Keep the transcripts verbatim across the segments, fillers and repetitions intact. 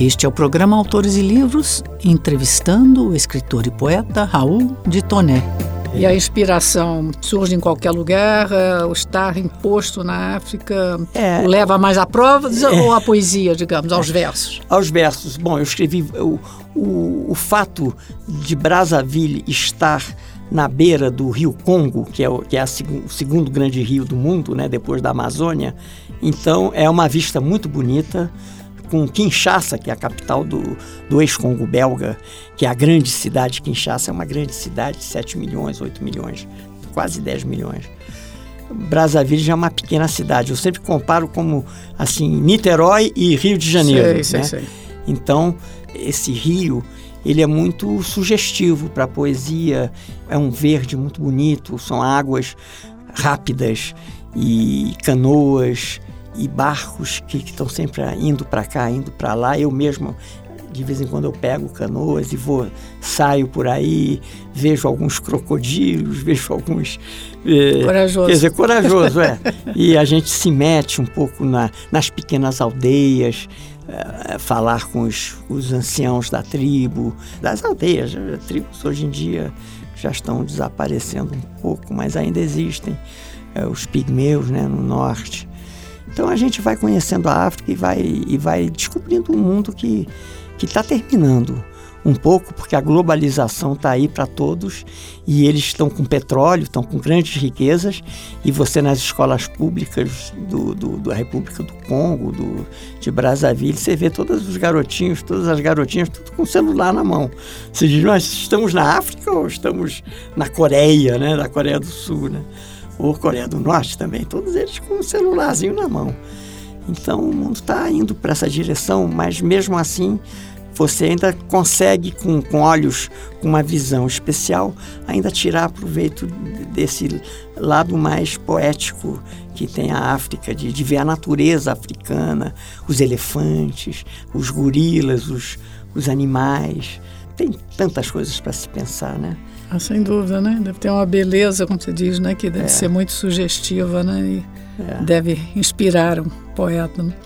Este é o programa Autores e Livros, entrevistando o escritor e poeta Raul de Toné. E a inspiração surge em qualquer lugar, o estar imposto na África é, o leva mais a provas é, ou à poesia, digamos, aos versos? Aos versos. Bom, eu escrevi o, o, o fato de Brazzaville estar na beira do rio Congo, que é, o, que é a seg- o segundo grande rio do mundo, né, depois da Amazônia. Então, é uma vista muito bonita, com Kinshasa, que é a capital do, do ex-Congo belga, que é a grande cidade. Kinshasa é uma grande cidade de sete milhões, oito milhões, quase dez milhões. Brazzaville já é uma pequena cidade. Eu sempre comparo como, assim, Niterói e Rio de Janeiro. Sei, né? sei, sei. Então, esse rio, ele é muito sugestivo para a poesia. É um verde muito bonito, são águas rápidas e canoas e barcos que estão sempre indo para cá, indo para lá. Eu mesmo, de vez em quando, eu pego canoas e vou, saio por aí, vejo alguns crocodilos, vejo alguns... É, corajoso. Quer dizer, corajoso, é. E a gente se mete um pouco na, nas pequenas aldeias, é, falar com os, os anciãos da tribo, das aldeias. As tribos hoje em dia já estão desaparecendo um pouco, mas ainda existem, é, os pigmeus, né, no norte. Então a gente vai conhecendo a África e vai, e vai descobrindo um mundo que que está terminando um pouco, porque a globalização está aí para todos e eles estão com petróleo, estão com grandes riquezas, e você nas escolas públicas do, do, da República do Congo, do, de Brazzaville, você vê todos os garotinhos, todas as garotinhas, tudo com o celular na mão. Você diz, nós estamos na África ou estamos na Coreia, né, na Coreia do Sul, né? Ou Coreia do Norte também, todos eles com um celularzinho na mão. Então o mundo está indo para essa direção, mas mesmo assim você ainda consegue, com, com olhos, com uma visão especial, ainda tirar proveito desse lado mais poético que tem a África, de, de ver a natureza africana, os elefantes, os gorilas, os, os animais. Tem tantas coisas para se pensar, né? Ah, sem dúvida, né? Deve ter uma beleza, como você diz, né? Que deve é. ser muito sugestiva, né? E é. deve inspirar um poeta, né?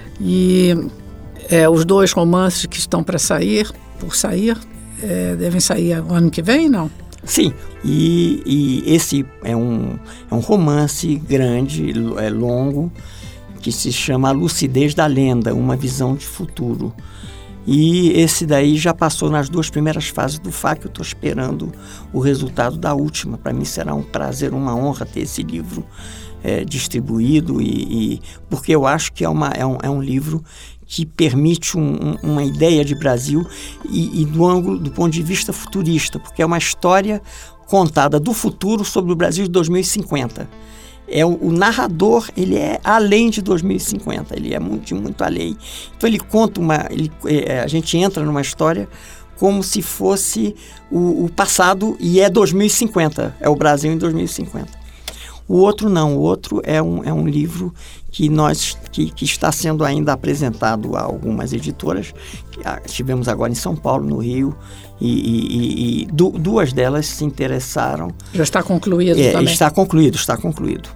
E é, os dois romances que estão para sair, por sair, é, devem sair o ano que vem, não? Sim, e, e esse é um, é um romance grande, é longo, que se chama A Lucidez da Lenda, uma visão de futuro. E esse daí já passou nas duas primeiras fases do F A Q. Eu estou esperando o resultado da última. Para mim será um prazer, uma honra ter esse livro é, distribuído, e, e, porque eu acho que é, uma, é, um, é um livro que permite um, um, uma ideia de Brasil e, e do ângulo, do ponto de vista futurista, porque é uma história contada do futuro sobre o Brasil de dois mil e cinquenta. É o, o narrador, ele é além de dois mil e cinquenta, ele é muito, muito além. Então ele conta uma... Ele, é, a gente entra numa história como se fosse o, o passado, e é dois mil e cinquenta, é o Brasil em dois mil e cinquenta. O outro não, o outro é um, é um livro que, nós, que, que está sendo ainda apresentado a algumas editoras. Estivemos agora em São Paulo, no Rio, e, e, e du, duas delas se interessaram. Já está concluído é, também? Está concluído, está concluído.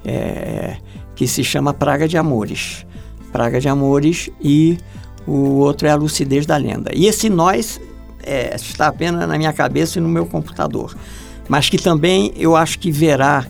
É, que se chama Praga de Amores. Praga de Amores, e o outro é A Lucidez da Lenda. E esse Nós é, está apenas na minha cabeça e no meu computador, mas que também eu acho que verá,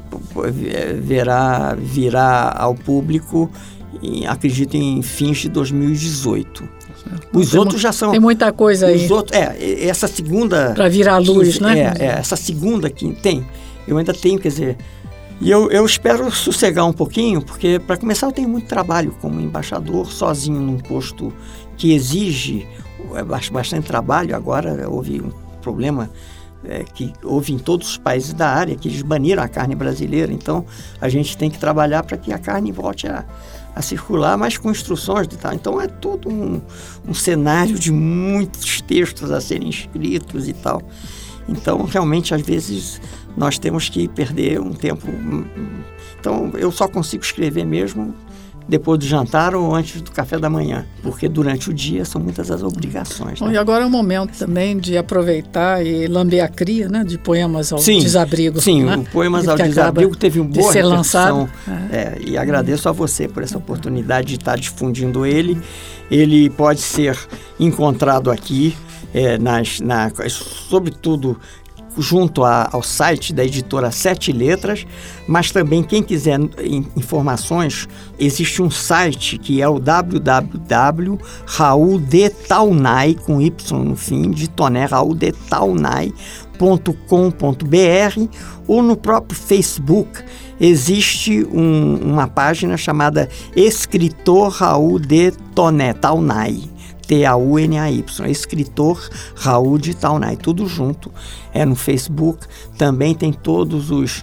verá virá ao público, em, acredito, em fins de dois mil e dezoito. Os tem outros já são... Tem muita coisa aí. Os outros, é, essa segunda... Para virar a luz, que, né? É, é, essa segunda que tem, eu ainda tenho, quer dizer... E eu, eu espero sossegar um pouquinho, porque, para começar, eu tenho muito trabalho como embaixador, sozinho num posto que exige bastante trabalho. Agora houve um problema é, que houve em todos os países da área, que eles baniram a carne brasileira. Então, a gente tem que trabalhar para que a carne volte a, a circular, mas com instruções e tal. Então, é todo um, um cenário de muitos textos a serem escritos e tal. Então, realmente, às vezes, nós temos que perder um tempo. Então, eu só consigo escrever mesmo depois do jantar ou antes do café da manhã, porque durante o dia são muitas as obrigações. Né? Bom, e agora é o momento também de aproveitar e lamber a cria, né, de Poemas ao sim, Desabrigo. Sim, né? o Poemas ao Desabrigo teve uma boa de ser repercussão. lançado. É. É, e agradeço a você por essa oportunidade de estar difundindo ele. Ele pode ser encontrado aqui, é, nas, na, sobretudo junto a, ao site da editora Sete Letras, mas também quem quiser informações, existe um site que é o w w w ponto raul de taunay, com Y no fim, de Toné, raul de taunay ponto com ponto b r, ou no próprio Facebook existe um, uma página chamada Escritor Raul de Toné, Taunay. T A U N A Y, escritor Raul de Taunay, tudo junto, é no Facebook. Também tem todos os,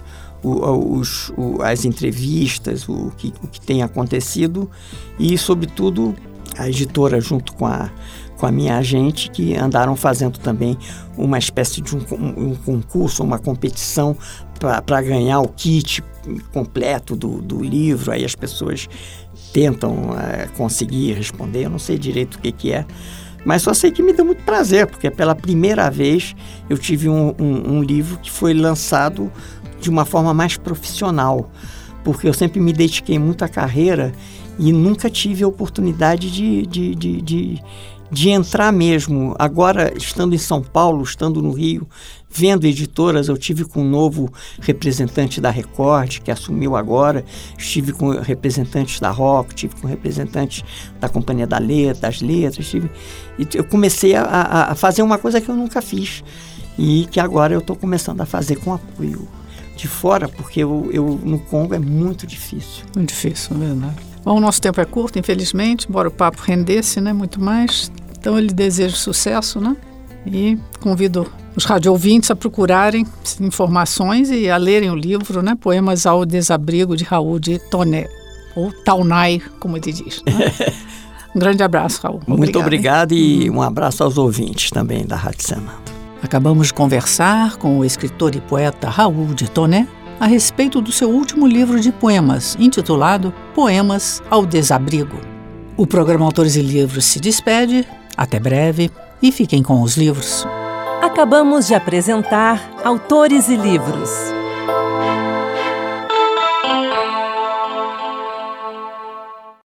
os, os as entrevistas, o que, o que tem acontecido e, sobretudo, a editora junto com a, com a minha agente, que andaram fazendo também uma espécie de um, um concurso, uma competição para ganhar o kit completo do, do livro. Aí as pessoas tentam uh, conseguir responder, eu não sei direito o que, que é, mas só sei que me deu muito prazer, porque pela primeira vez eu tive um, um, um livro que foi lançado de uma forma mais profissional, porque eu sempre me dediquei muito à carreira e nunca tive a oportunidade de, de, de, de, de entrar mesmo. Agora, estando em São Paulo, estando no Rio, vendo editoras, eu tive com um novo representante da Record, que assumiu agora, estive com representantes da Rock, tive com representantes da Companhia da Letra, das Letras, tive, e eu comecei a, a, a fazer uma coisa que eu nunca fiz e que agora eu estou começando a fazer com apoio de fora, porque eu, eu no Congo é muito difícil. Muito difícil, é verdade. Bom, o nosso tempo é curto, infelizmente, embora o papo rendesse, né, muito mais. Então, eu lhe desejo sucesso, né? E convido os radioouvintes a procurarem informações e a lerem o livro, né? Poemas ao Desabrigo, de Raul de Toné, ou Taunay, como ele diz. Né? Um grande abraço, Raul. Obrigado, muito obrigado hein? E um abraço aos ouvintes também da Rádio Senado. Acabamos de conversar com o escritor e poeta Raul de Toné a respeito do seu último livro de poemas, intitulado Poemas ao Desabrigo. O programa Autores e Livros se despede. Até breve e fiquem com os livros. Acabamos de apresentar Autores e Livros.